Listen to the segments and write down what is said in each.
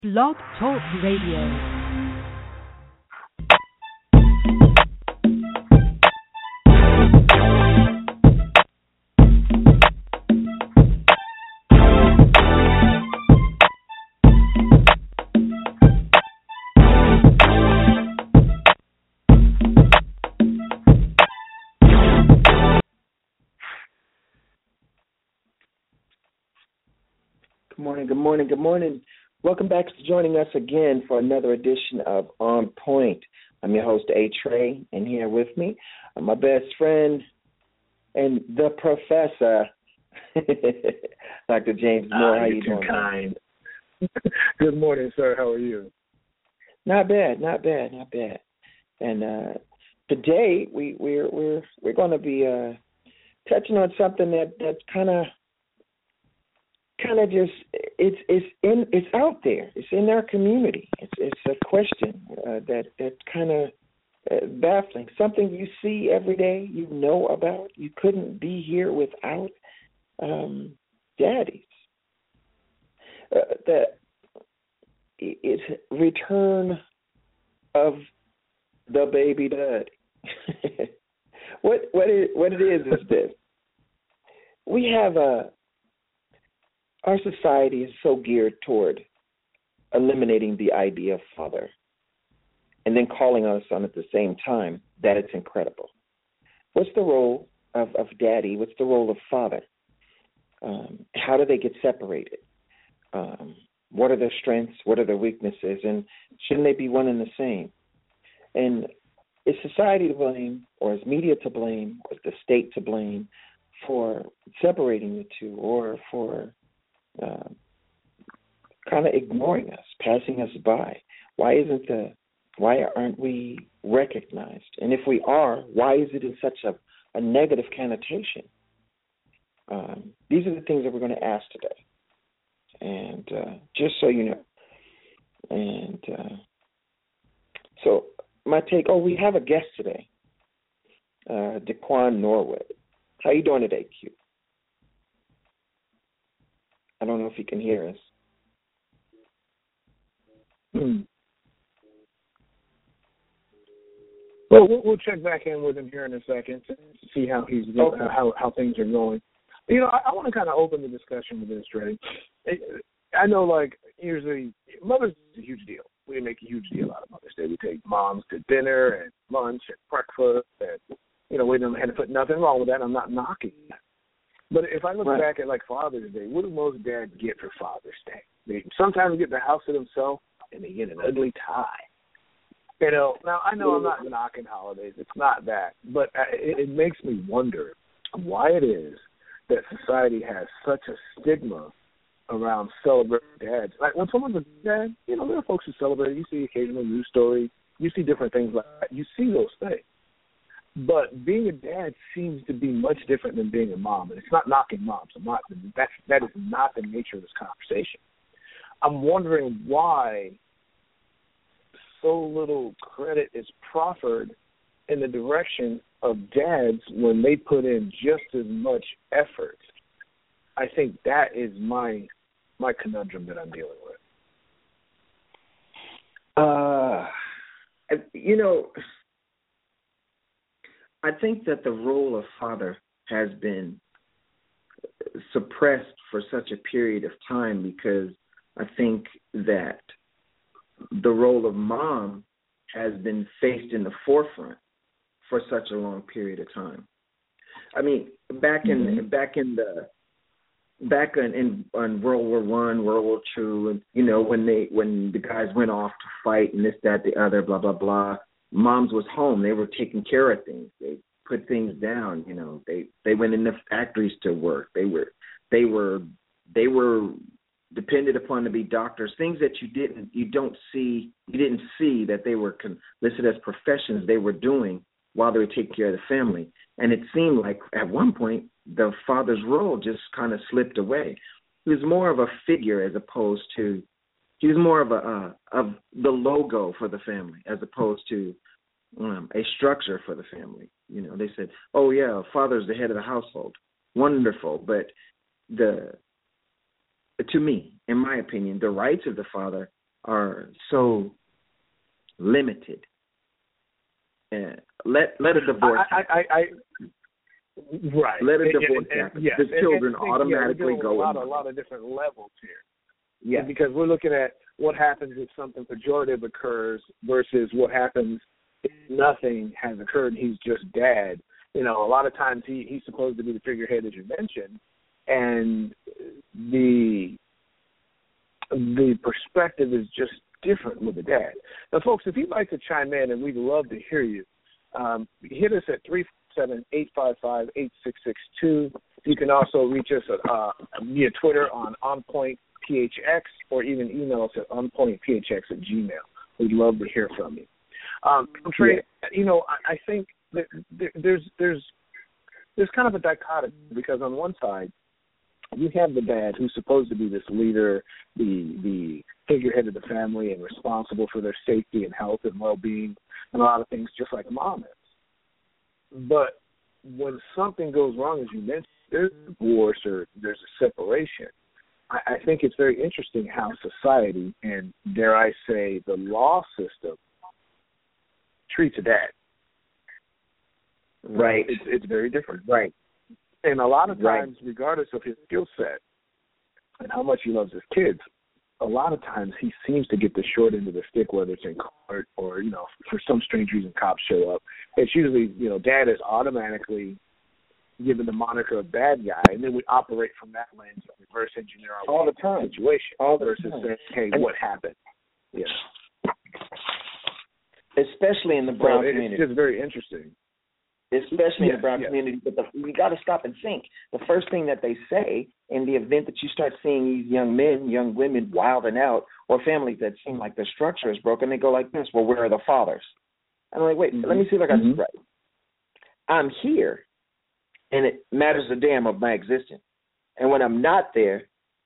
Blog Talk Radio. Good morning. Welcome back to joining us again for another edition of On Point. I'm your host, A. Trey, and here with me, my best friend and the professor, Dr. James Moore. How you doing? Kind. Good morning, sir. How are you? Not bad. And today we're going to be touching on something that's kind of just it's out there. It's in our community. It's a question that kind of baffling. Something you see every day. You know about. You couldn't be here without daddies. It's return of the baby daddy. What it is this. We have our society is so geared toward eliminating the idea of father and then calling us on at the same time that it's incredible. What's the role of daddy? What's the role of father? How do they get separated? What are their strengths? What are their weaknesses? And shouldn't they be one and the same? And is society to blame, or is media to blame, or is the state to blame for separating the two, or for kind of ignoring us, passing us by? Why aren't we recognized? And if we are, why is it in such a negative connotation? These are the things that we're going to ask today. And just so you know. And so my take, we have a guest today, Daquan Norwood. How you doing today, Q? I don't know if you can hear us. Well, we'll check back in with him here in a second to see how he's doing, how things are going. You know, I want to kind of open the discussion with this, Trey. I know, like, usually Mother's Day is a huge deal. We make a huge deal out of Mother's Day. We take moms to dinner and lunch and breakfast, and we don't have to put nothing wrong with that. I'm not knocking that. But if I look back at, like, Father's Day, what do most dads get for Father's Day? They sometimes get the house to themselves, and they get an ugly tie. Now I know I'm not knocking holidays. It's not that. But it makes me wonder why it is that society has such a stigma around celebrating dads. Like, when someone's a dad, there are folks who celebrate. You see occasional news stories. You see different things like that. You see those things. But being a dad seems to be much different than being a mom, and it's not knocking moms. That is not the nature of this conversation. I'm wondering why so little credit is proffered in the direction of dads when they put in just as much effort. I think that is my conundrum that I'm dealing with. I think that the role of father has been suppressed for such a period of time because I think that the role of mom has been faced in the forefront for such a long period of time. I mean, back in World War I, World War II, when the guys went off to fight and this, that, the other, blah, blah, blah, moms was home. They were taking care of things. They put things down. They went in the factories to work. They were depended upon to be doctors. Things that you didn't see that they were listed as professions they were doing while they were taking care of the family. And it seemed like at one point the father's role just kind of slipped away. He was more of a figure as opposed to. He was more of the logo for the family as opposed to a structure for the family. They said, "Oh yeah, father's the head of the household." Wonderful, but to me, in my opinion, the rights of the father are so limited. Let a divorce. Right. Let a divorce happen. Yes. The children automatically go. A lot of different levels here. Yeah. Because we're looking at what happens if something pejorative occurs versus what happens if nothing has occurred and he's just dad. You know, a lot of times he's supposed to be the figurehead, as you mentioned, and the perspective is just different with the dad. Now, folks, if you'd like to chime in, and we'd love to hear you, hit us at 347-855-8662. You can also reach us via Twitter on OnPointPHX, or even email us at onpointphx@gmail. We'd love to hear from you. Trey, you know, I think that there's kind of a dichotomy, because on one side, you have the dad who's supposed to be this leader, the figurehead of the family, and responsible for their safety and health and well-being and a lot of things, just like mom is. But when something goes wrong, as you mentioned, there's a divorce or there's a separation, I think it's very interesting how society, and dare I say the law system, treats a dad. Right. It's very different. Right. And a lot of times, regardless of his skill set and how much he loves his kids, a lot of times he seems to get the short end of the stick, whether it's in court or, you know, for some strange reason cops show up. It's usually, you know, dad is automatically given the moniker of bad guy, and then we operate from that lens and reverse engineer our all the time situation versus saying, hey, what happened? Yeah. Especially in the brown community. It's just very interesting. Especially in the brown community, but we got to stop and think. The first thing that they say in the event that you start seeing these young men, young women wilding out, or families that seem like their structure is broken, they go like this: well, where are the fathers? And I'm like, wait, let me see if I got this right. I'm here, and it matters a damn of my existence. And when I'm not there,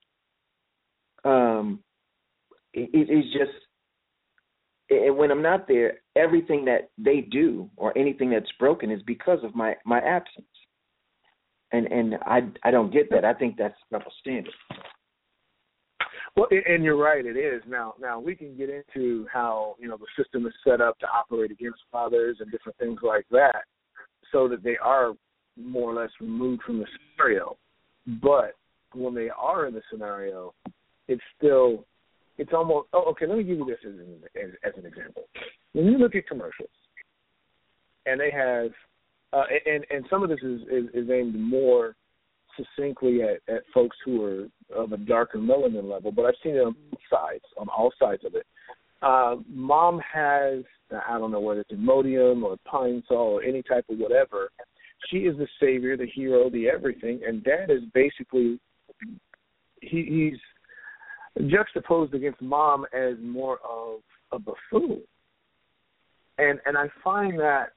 it's just. And when I'm not there, everything that they do or anything that's broken is because of my absence. And I don't get that. I think that's double standard. Well, and you're right, it is. Now we can get into how, you know, the system is set up to operate against fathers and different things like that, so that they are more or less removed from the scenario. But when they are in the scenario, it's almost. Oh, okay. Let me give you this as an example. When you look at commercials, and they have, and some of this is aimed more succinctly at folks who are of a darker melanin level, but I've seen it on all sides of it. Mom has, I don't know whether it's Imodium or Pine Sol or any type of whatever. She is the savior, the hero, the everything, and dad is basically he's juxtaposed against mom as more of a buffoon. And I find that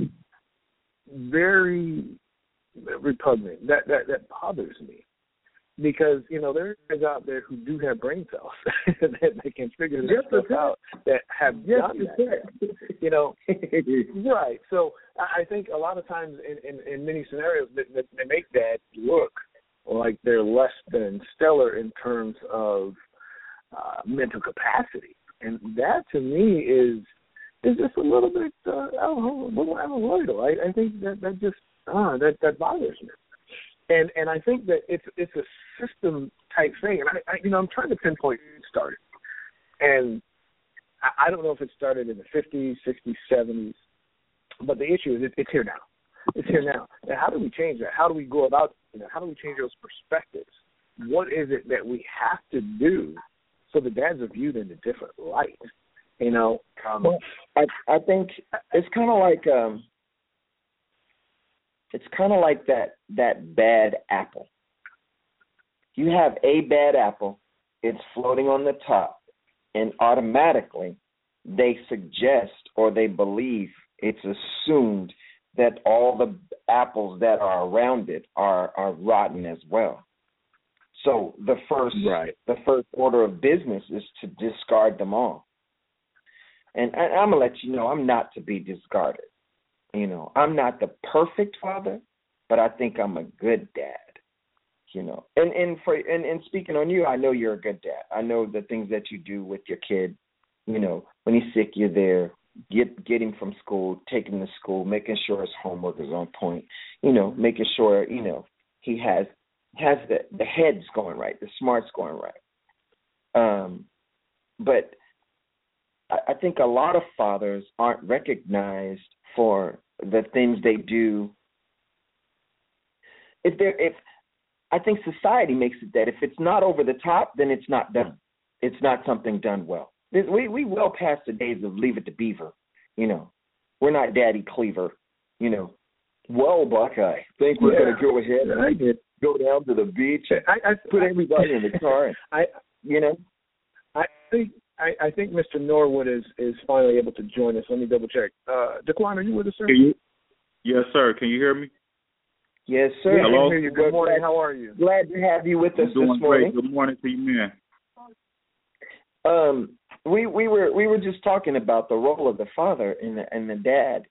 very repugnant. That bothers me. Because, you know, there are guys out there who do have brain cells that they can figure this stuff out, that have done that. You know, right. So I think a lot of times in many scenarios they make dad look like they're less than stellar in terms of mental capacity, and that to me is just a little bit I don't know, a little unavoidable. I think that just that bothers me, and I think that it's a system type thing, and I'm trying to pinpoint when it started, and I don't know if it started in the 50s, 60s, 70s, but the issue is it's here now. It's here now. And how do we change that? How do we go about how do we change those perspectives? What is it that we have to do so the dads are viewed in a different light? You know, I think it's kind of like that bad apple. You have a bad apple, it's floating on the top, and automatically they suggest or they believe, it's assumed that all the apples that are around it are rotten as well. So the first order of business is to discard them all. And I'm going to let you know, I'm not to be discarded. You know, I'm not the perfect father, but I think I'm a good dad. you know. And speaking on you, I know you're a good dad. I know the things that you do with your kid. You know, when he's sick, you're there. Get him from school, take him to school, making sure his homework is on point. You know, making sure he has the head's going right, the smart's going right. But I think a lot of fathers aren't recognized for the things they do. If I think society makes it that if it's not over the top, then it's not done. It's not something done well. We well past the days of leave it to Beaver. You know, we're not Daddy Cleaver. You know, well, Buckeye, think we're going to go ahead and go down to the beach and put everybody in the car. I think Mr. Norwood is finally able to join us. Let me double check. Daquan, are you with us, sir? Yes, sir. Can you hear me? Yes, sir. Yeah, hello. I can hear you. Good morning. How are you? Glad to have you with us this morning. Great. Good morning to you, man. We were just talking about the role of the father and the dad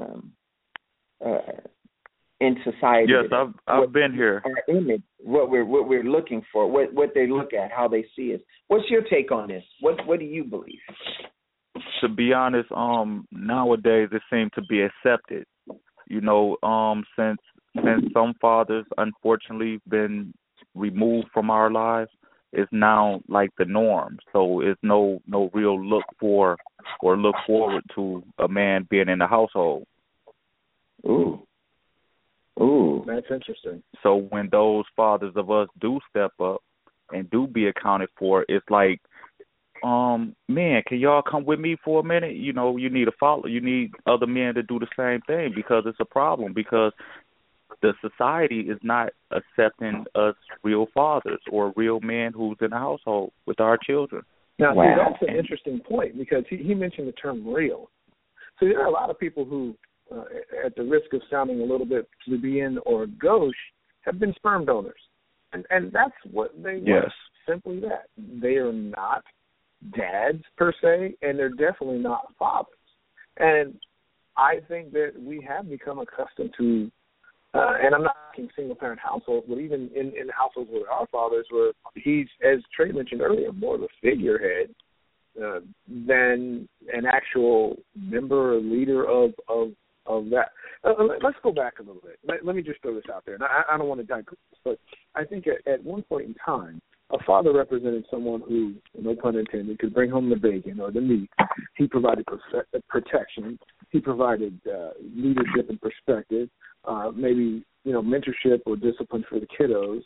in society. Yes, I've been here. Our image, what we're looking for, what they look at, how they see us. What's your take on this? What do you believe? To be honest, nowadays it seems to be accepted. You know, since some fathers unfortunately been removed from our lives, it's now like the norm. So it's no real look for or look forward to a man being in the household. Ooh, that's interesting. So when those fathers of us do step up and do be accounted for, it's like, man, can y'all come with me for a minute? You know, you need other men to do the same thing, because it's a problem, because the society is not accepting us real fathers or real men who's in the household with our children. Now, see, that's an interesting point, because he mentioned the term real. So there are a lot of people who, at the risk of sounding a little bit plebeian or gauche, have been sperm donors. And that's what they want, simply that. They are not dads, per se, and they're definitely not fathers. And I think that we have become accustomed to, and I'm not talking single-parent households, but even in households with our fathers, where he's, as Trey mentioned earlier, more of a figurehead than an actual member or leader of that. Let's go back a little bit. Let me just throw this out there. And I don't want to digress, but I think at one point in time, a father represented someone who, no pun intended, could bring home the bacon or the meat. He provided protection. He provided leadership and perspective, maybe mentorship or discipline for the kiddos,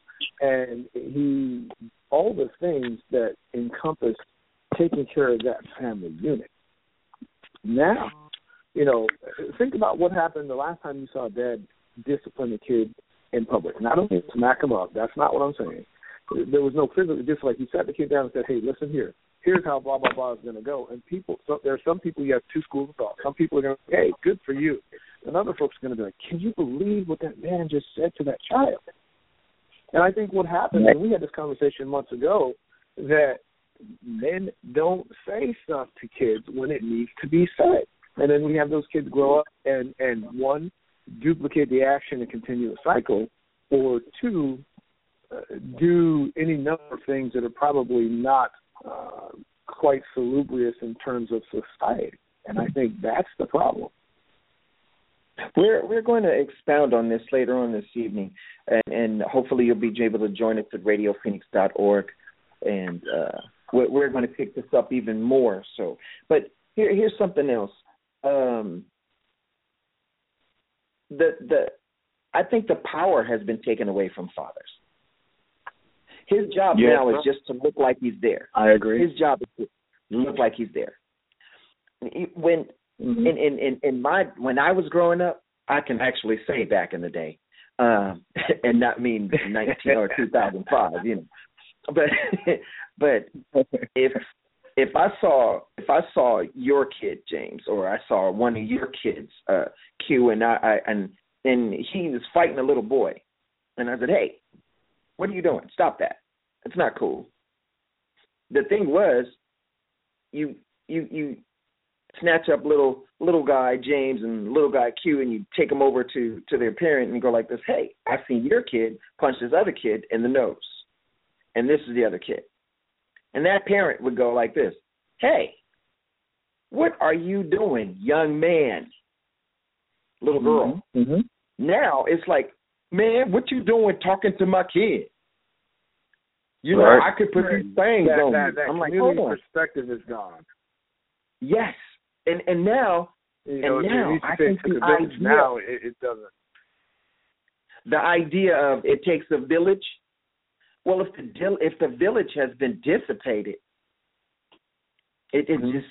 and all the things that encompass taking care of that family unit. Now, think about what happened the last time you saw a dad discipline a kid in public. And I don't mean smack him up. That's not what I'm saying. There was no physical, just like he sat the kid down and said, hey, listen here. Here's how blah, blah, blah is going to go. And there are some people, you have two schools of thought. Some people are going to say, hey, good for you. And other folks are going to be like, can you believe what that man just said to that child? And I think what happens, and we had this conversation months ago, that men don't say stuff to kids when it needs to be said. And then we have those kids grow up and one, duplicate the action and continue a cycle, or two, do any number of things that are probably not quite salubrious in terms of society. And I think that's the problem. We're going to expound on this later on this evening, and hopefully you'll be able to join us at radiophoenix.org, and we're going to pick this up even more. So, but here's something else. I think the power has been taken away from fathers. His job now is just to look like he's there. I agree. His job is to look like he's there. When when I was growing up, I can actually say back in the day, and not mean 19 or 2005, But if I saw your kid, James, or I saw one of your kids, Q, and he was fighting a little boy, and I said, hey, what are you doing? Stop that. It's not cool. The thing was, you snatch up little guy James and little guy Q, and you take them over to their parent and go like this: hey, I've seen your kid punch this other kid in the nose, and this is the other kid. And that parent would go like this: hey, what are you doing, young man? Little girl. Mm-hmm. Now it's like, man, what you doing talking to my kid? You know, Right. I could put these things on you. That I'm like, community hold on. perspective is gone. Yes. And now, You know, now it I used think to take the a village. idea, Now it doesn't. the idea of it takes a village. Well, if the village has been dissipated, it's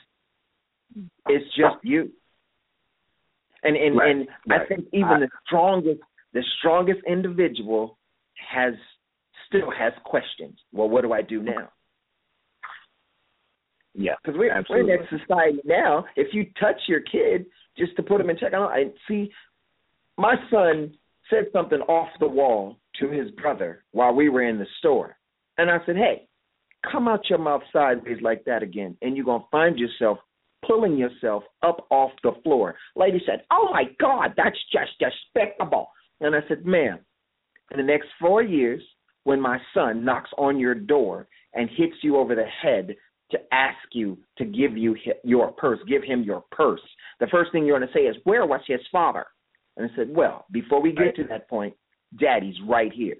just you. And Right. I think even the strongest individual still has questions. Well, what do I do now? Yeah, because we're in that society now. If you touch your kid just to put him in check, I see my son said something off the wall to his brother while we were in the store, and I said, "Hey, come out your mouth sideways like that again, and you're gonna find yourself pulling yourself up off the floor." Lady said, "Oh my God, that's just despicable." And I said, "Ma'am, in the next 4 years, when my son knocks on your door and hits you over the head to ask you to give you your purse, give him your purse, the first thing you're going to say is, where was his father?" And I said, well, before we get to that point, Daddy's right here.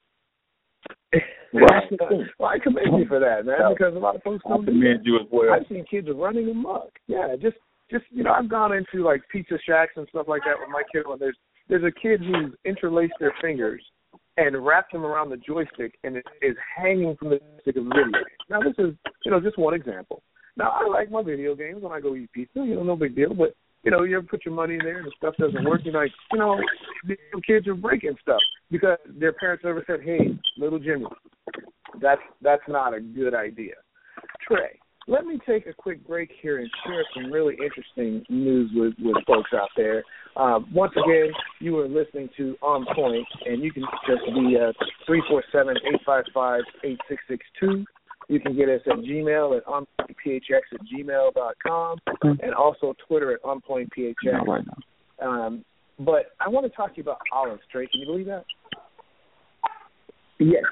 Well, I commend you for that, man, because a lot of folks don't do that. You as well. I've seen kids running amok. Yeah, just you know, I've gone into like pizza shacks and stuff like that with my kid. When there's a kid who's interlaced their fingers and wrapped them around the joystick, and it is hanging from the joystick of a video game. Now, this is, you know, just one example. Now, I like my video games when I go eat pizza. You know, no big deal. But, you know, you ever put your money in there and the stuff doesn't work, you're like, you know, the kids are breaking stuff because their parents never said, hey, little Jimmy, that's not a good idea. Trey, let me take a quick break here and share some really interesting news with folks out there. Once again, you are listening to On Point, and you can just be 347-855-8662. You can get us at Gmail at onpointphx@gmail.com, and also Twitter at onpointphx. But I want to talk to you about olives, Trey. Can you believe that? Yes.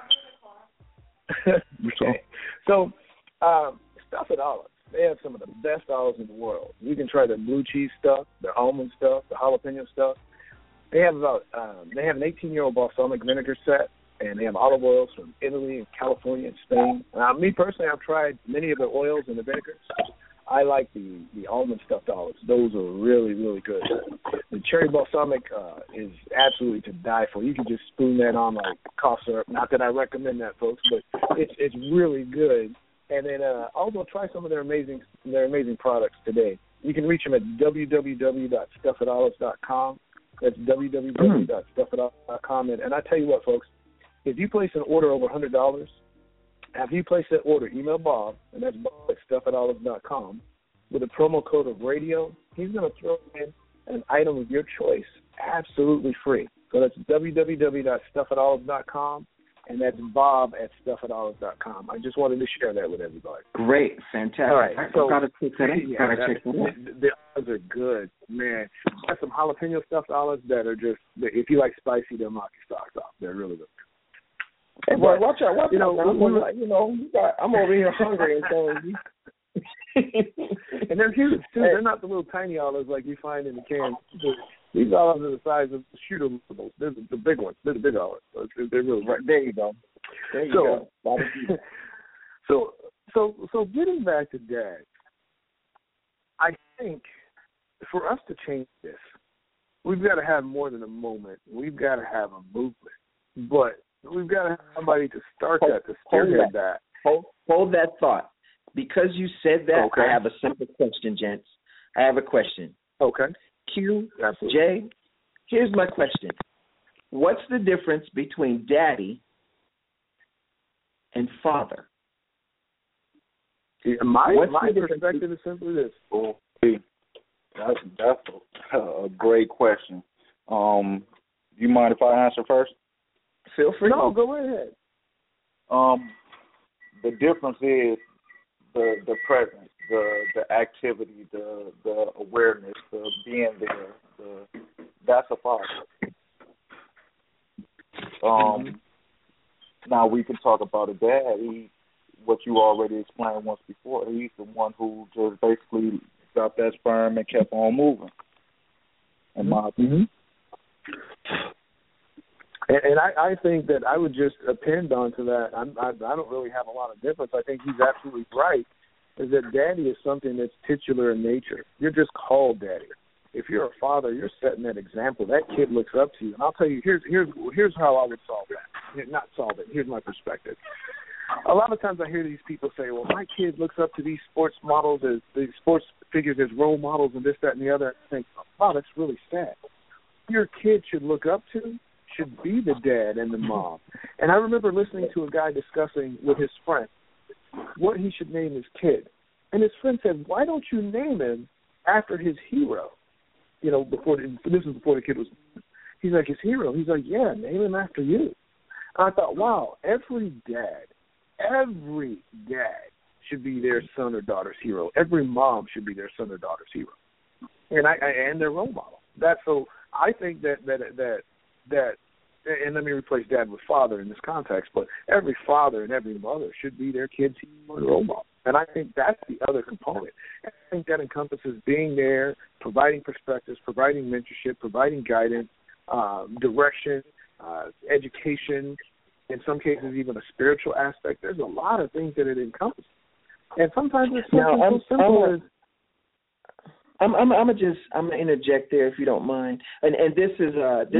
Okay. So, Stuff at Olives. They have some of the best olives in the world. You can try their blue cheese stuff, their almond stuff, the jalapeno stuff. They have an 18-year-old balsamic vinegar set, and they have olive oils from Italy and California and Spain. Me personally, I've tried many of the oils and the vinegars. I like the almond stuffed olives. Those are really, really good. The cherry balsamic is absolutely to die for. You can just spoon that on like cough syrup. Not that I recommend that, folks, but it's really good. And then also try some of their amazing products today. You can reach them at www.stuffitolives.com. That's www.stuffitolives.com. And I tell you what, folks, if you place an order over $100, after you place that order, email Bob, and that's Bob at stuffitolives.com, with a promo code of radio. He's going to throw in an item of your choice absolutely free. So that's www.stuffitolives.com. And that's Bob at stuffitolives.com. I just wanted to share that with everybody. Great. Fantastic. All right. So, got to check that out. The olives are good, man. Got some jalapeno stuffed olives that are just, if you like spicy, they'll knock your socks off. They're really good. Hey, boy, watch out. I'm over here hungry and so. And they're huge, too. They're not the little tiny olives like you find in the can. These olives are the size of shooter levels. They're the big ones. They're the big olives. They're really right. There you go. So getting back to Dad, I think for us to change this, we've got to have more than a moment. We've got to have a movement. But we've got to have somebody to start that, to spearhead that. Hold that thought. Because you said that, okay. I have a simple question, gents. I have a question. Okay. Q, J, here's my question. What's the difference between daddy and father? My perspective is simply this. Oh, that's a great question. You mind if I answer first? Feel free. No, go ahead. The difference is the presence. the activity, the awareness, the being there. That's a father. Now we can talk about a dad. What you already explained once before. He's the one who just basically got that sperm and kept on moving. In my opinion. And I think that I would just append onto that. I don't really have a lot of difference. I think he's absolutely right, is that daddy is something that's titular in nature. You're just called daddy. If you're a father, you're setting that example. That kid looks up to you. And I'll tell you, here's how I would solve that. Not solve it. Here's my perspective. A lot of times I hear these people say, well, my kid looks up to these sports models, as these sports figures as role models and this, that, and the other. I think, wow, that's really sad. Your kid should look up to should be the dad and the mom. And I remember listening to a guy discussing with his friend what he should name his kid. And his friend said, why don't you name him after his hero? This was before the kid was, he's like, his hero? He's like, yeah, name him after you. And I thought, wow, every dad should be their son or daughter's hero. Every mom should be their son or daughter's hero. And their role model. So I think that and let me replace dad with father in this context, but every father and every mother should be their kid's hero and role model. And I think that's the other component. I think that encompasses being there, providing perspectives, providing mentorship, providing guidance, direction, education, in some cases even a spiritual aspect. There's a lot of things that it encompasses. And sometimes it's so simple as... I'm gonna interject there if you don't mind. And this is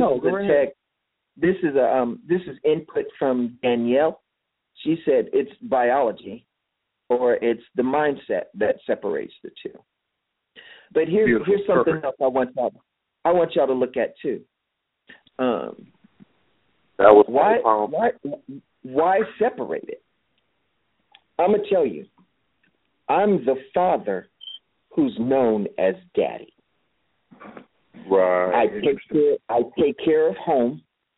input from Danielle. She said it's biology, or it's the mindset that separates the two. But here's something else I want y'all to look at too. Why separate it? I'm gonna tell you. I'm the father who's known as daddy. Right. I take care of home.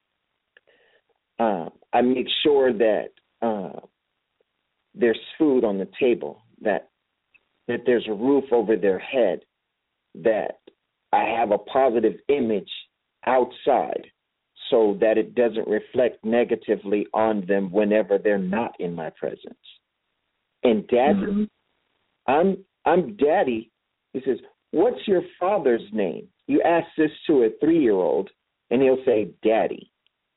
I make sure that there's food on the table, that there's a roof over their head, that I have a positive image outside so that it doesn't reflect negatively on them whenever they're not in my presence. And daddy, I'm daddy. He says, what's your father's name? You ask this to a 3-year-old, and he'll say, daddy.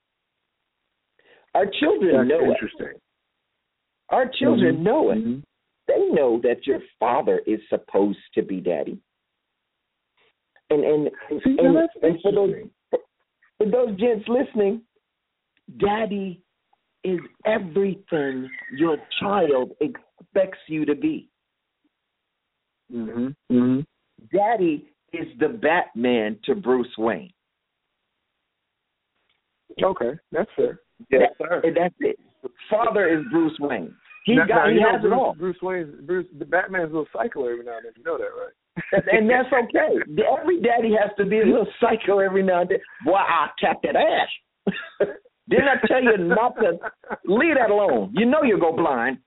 Our children know it. Our children know it. They know that your father is supposed to be daddy. And for those gents listening, daddy is everything your child expects you to be. Daddy is the Batman to Bruce Wayne. Okay, that's fair. Yes, sir. That's it. Father is Bruce Wayne. He has it all. The Batman's a little psycho every now and then. You know that, right? And that's okay. Every daddy has to be a little psycho every now and then. Boy, I'll tap that ass. Didn't I tell you not to leave that alone? You know you'll go blind.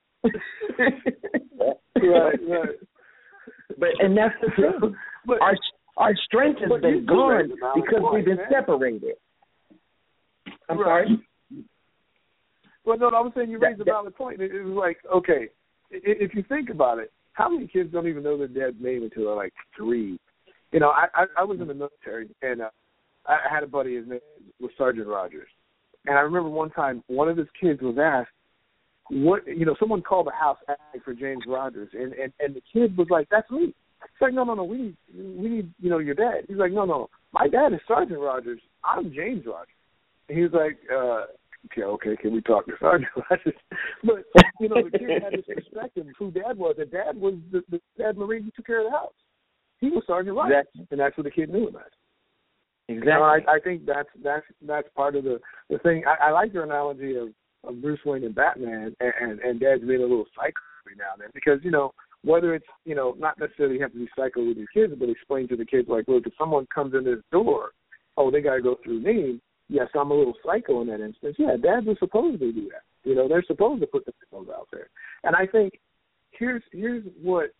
Right. And that's the thing. But our strength has been gone because we've been separated. I'm sorry? Well, no, I was saying you raised a valid point. It was like, okay, if you think about it, how many kids don't even know their dad's name until they're like 3? You know, I was in the military, and I had a buddy, his name was Sergeant Rogers. And I remember one time one of his kids was asked, someone called the house asking for James Rogers, and the kid was like, that's me. It's like, no, we need, your dad. He's like, no, my dad is Sergeant Rogers. I'm James Rogers. And he was like, okay, can we talk to Sergeant Rogers? But, the kid had this perspective of who dad was. And dad was the dad Marine who took care of the house. He was Sergeant Rogers. Exactly. And that's what the kid knew him as. Exactly. I think that's part of the thing. I like your analogy of Bruce Wayne and Batman and dad's being a little psycho every now and then. Because, whether it's, not necessarily you have to be psycho with your kids, but explain to the kids, like, look, if someone comes in this door, they got to go through me. Yes, I'm a little psycho in that instance. Yeah, dads are supposed to do that. They're supposed to put the pillows out there. And I think here's what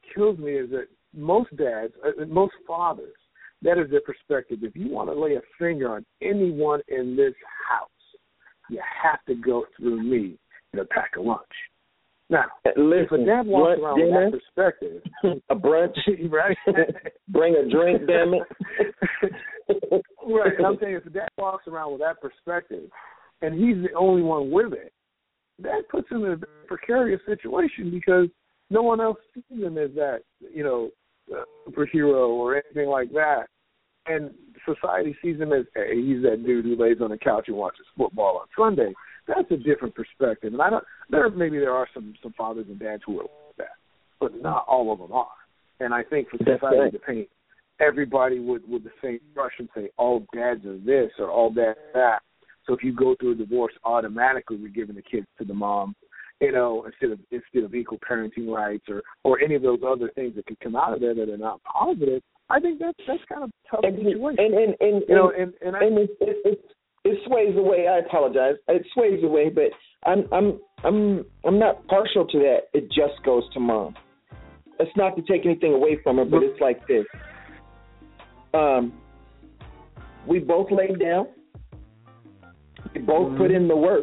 kills me is that most dads, most fathers, that is their perspective. If you want to lay a finger on anyone in this house, you have to go through me and a pack of lunch. Now, listen, if a dad walks around with that perspective, a brunch, right? Bring a drink, damn it. Right. And I'm saying if a dad walks around with that perspective, and he's the only one with it, that puts him in a precarious situation because no one else sees him as that, superhero or anything like that. And society sees him as, hey, he's that dude who lays on the couch and watches football on Sunday. That's a different perspective. And maybe there are some fathers and dads who are like that, but not all of them are. And I think for society to paint everybody with the same brush and say all dads are this or all dads are that. So if you go through a divorce, automatically we're giving the kids to the mom, instead of equal parenting rights or any of those other things that could come out of there that are not positive. I think that's kind of a tough situation. And it sways away. I apologize. It sways away, but I'm not partial to that. It just goes to mom. It's not to take anything away from her, but it's like this. We both laid down. We both put in the work.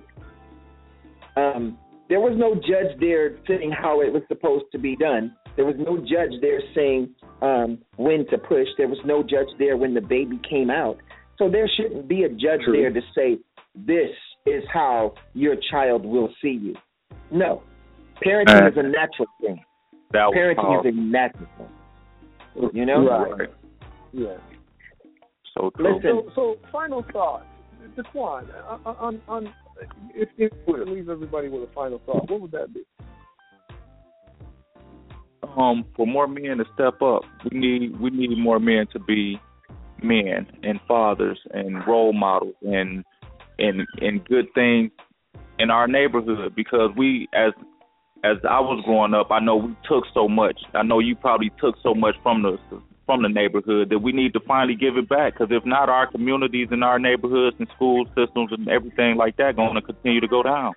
There was no judge there saying how it was supposed to be done. There was no judge there saying when to push. There was no judge there when the baby came out. So there shouldn't be a judge there to say, this is how your child will see you. No. Parenting is a natural thing. Parenting is a natural thing. You know? Right. Yeah. So true. Listen. So final thoughts. Daquan, on if you would leave everybody with a final thought, what would that be? For more men to step up, we need more men to be men and fathers and role models and good things in our neighborhood, because we as I was growing up, I know we took so much. I know you probably took so much from the neighborhood that we need to finally give it back, because if not, our communities and our neighborhoods and school systems and everything like that going to continue to go down.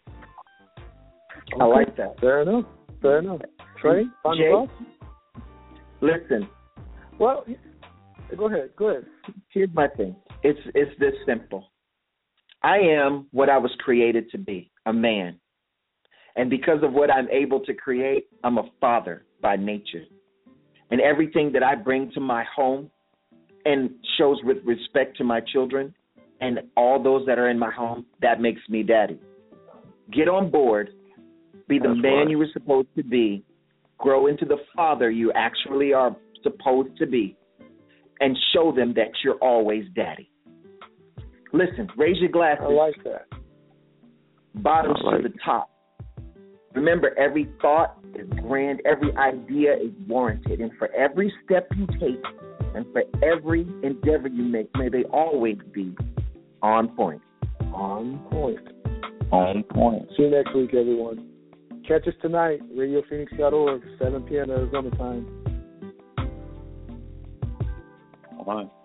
I like that. Fair enough. Trey, final thoughts? Listen. Well, go ahead. Here's my thing. It's this simple. I am what I was created to be, a man. And because of what I'm able to create, I'm a father by nature. And everything that I bring to my home and shows with respect to my children and all those that are in my home, that makes me daddy. Get on board, be the man you were supposed to be, grow into the father you actually are supposed to be, and show them that you're always daddy. Listen, raise your glasses. I like that. Bottoms to the top. Remember, every thought is grand, every idea is warranted, and for every step you take and for every endeavor you make, may they always be on point. On point. On point. See you next week, everyone. Catch us tonight, RadioPhoenix.org, 7 p.m. Arizona time. All right.